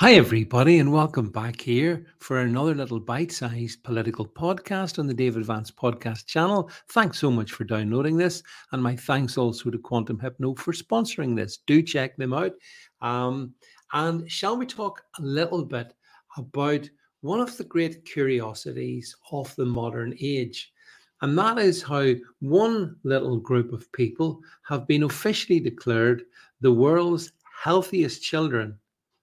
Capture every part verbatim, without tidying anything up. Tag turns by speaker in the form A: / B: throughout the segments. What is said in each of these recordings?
A: Hi, everybody, and welcome back here for another little bite sized political podcast on the David Vance podcast channel. Thanks so much for downloading this, and my thanks also to Quantum Hypno for sponsoring this. Do check them out. Um, and shall we talk a little bit about one of the great curiosities of the modern age? And that is how one little group of people have been officially declared the world's healthiest children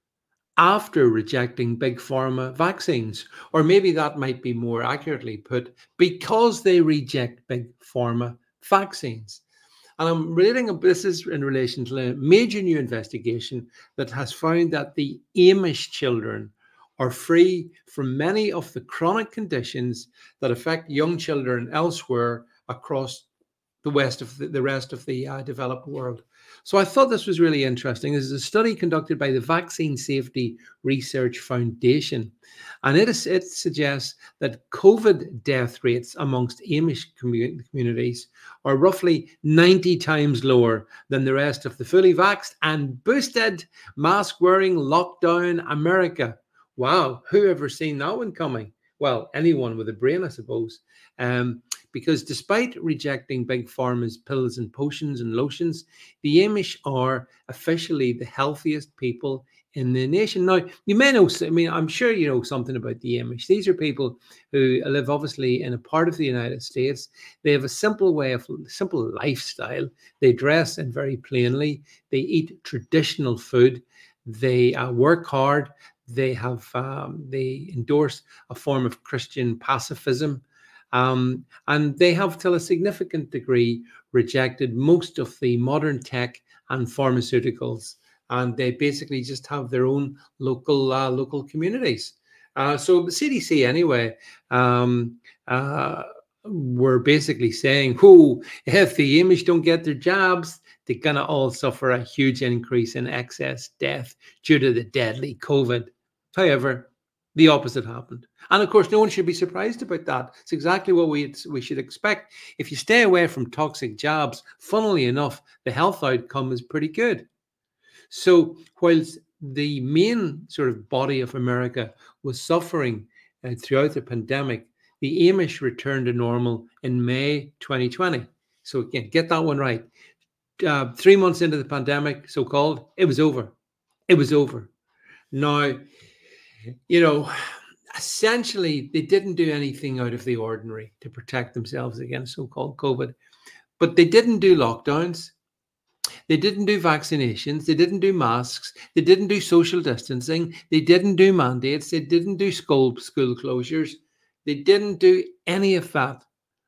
A: after rejecting big pharma vaccines. Or maybe that might be more accurately put, because they reject big pharma vaccines. And I'm reading, this is in relation to a major new investigation that has found that the Amish children are free from many of the chronic conditions that affect young children elsewhere across the west of the, the rest of the uh, developed world. So I thought this was really interesting. This is a study conducted by the Vaccine Safety Research Foundation, and it, is, it suggests that COVID death rates amongst Amish commu- communities are roughly ninety times lower than the rest of the fully vaxxed and boosted mask-wearing lockdown America. Wow, who ever seen that one coming? Well, anyone with a brain, I suppose. Um, because despite rejecting big pharma's pills and potions and lotions, the Amish are officially the healthiest people in the nation. Now, you may know, I mean, I'm sure you know something about the Amish. These are people who live obviously in a part of the United States. They have a simple way of, simple lifestyle. They dress in very plainly. They eat traditional food. They uh, work hard. They have, um, they endorse a form of Christian pacifism. Um, and they have, to a significant degree, rejected most of the modern tech and pharmaceuticals, and they basically just have their own local uh, local communities. Uh, so the C D C, anyway, um, uh, were basically saying, "Who, if the Amish don't get their jobs, they're gonna all suffer a huge increase in excess death due to the deadly COVID." However, the opposite happened. And of course, no one should be surprised about that. It's exactly what we, we should expect. If you stay away from toxic jobs, funnily enough, the health outcome is pretty good. So, whilst the main sort of body of America was suffering uh, throughout the pandemic, the Amish returned to normal in May twenty twenty. So, again, get that one right. Uh, three months into the pandemic, so called, it was over. It was over. Now, you know, essentially, they didn't do anything out of the ordinary to protect themselves against so-called COVID, but they didn't do lockdowns. They didn't do vaccinations. They didn't do masks. They didn't do social distancing. They didn't do mandates. They didn't do school school closures. They didn't do any of that.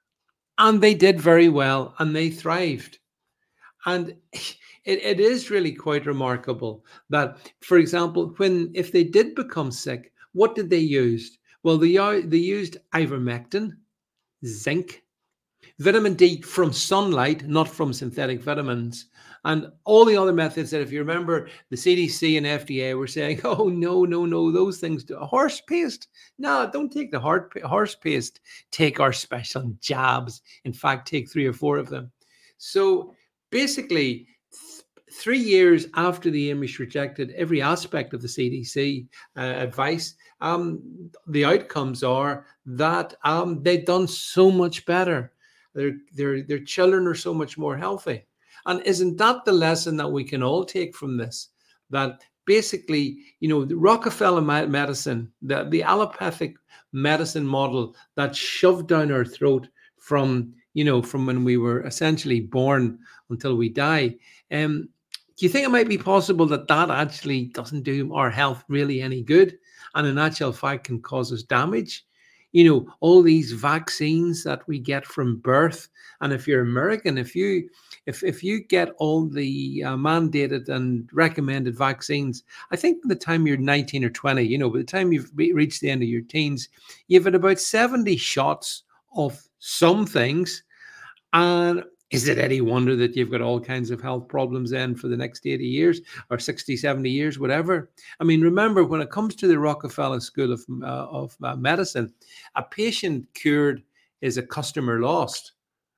A: And they did very well, and they thrived. And it, it is really quite remarkable that, for example, when if they did become sick, what did they use? Well, they, they used ivermectin, zinc, vitamin D from sunlight, not from synthetic vitamins, and all the other methods that, if you remember, the C D C and F D A were saying, oh, no, no, no, those things do. Horse paste. No, don't take the horse paste. Take our special jabs. In fact, take three or four of them. So basically, th- three years after the Amish rejected every aspect of the C D C uh, advice, um, the outcomes are that um, they've done so much better. Their, their, their children are so much more healthy. And isn't that the lesson that we can all take from this? That basically, you know, the Rockefeller medicine, the, the allopathic medicine model that shoved down our throat from, you know, from when we were essentially born until we die. Um, do you think it might be possible that that actually doesn't do our health really any good, and in actual fact can cause us damage? You know, all these vaccines that we get from birth, and if you're American, if you if if you get all the uh, mandated and recommended vaccines, I think by the time you're nineteen or twenty, you know, by the time you've re- reached the end of your teens, you've had about seventy shots of some things. And is it any wonder that you've got all kinds of health problems then for the next eighty years or sixty, seventy years, whatever? I mean, remember, when it comes to the Rockefeller School of, uh, of uh, Medicine, a patient cured is a customer lost.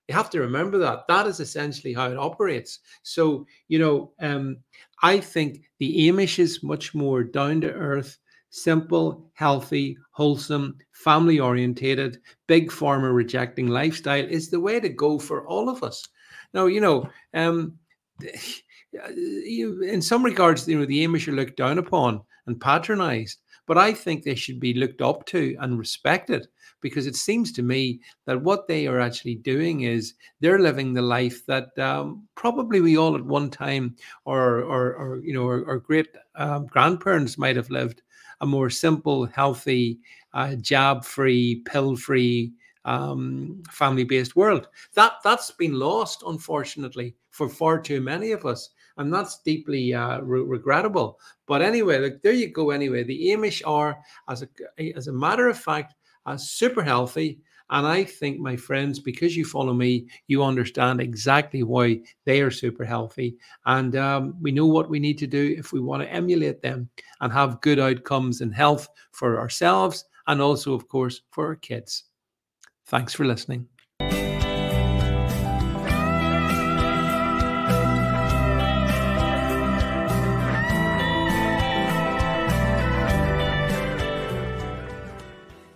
A: You have to remember that. That is essentially how it operates. So, you know, um, I think the Amish is much more down to earth, simple, healthy, wholesome, family orientated, big pharma rejecting lifestyle is the way to go for all of us. Now, you know, um, you, in some regards, you know, the Amish are looked down upon and patronized, but I think they should be looked up to and respected, because it seems to me that what they are actually doing is they're living the life that um, probably we all at one time, or or, or you know, our, our great um, grandparents might have lived a more simple, healthy, uh, jab-free, pill-free, um, family-based world. That that's been lost, unfortunately, for far too many of us, and that's deeply uh, re- regrettable. But anyway, look, there you go. Anyway, the Amish are, as a as a matter of fact, uh, super healthy. And I think, my friends, because you follow me, you understand exactly why they are super healthy. And um, we know what we need to do if we want to emulate them and have good outcomes in health for ourselves and also, of course, for our kids. Thanks for listening.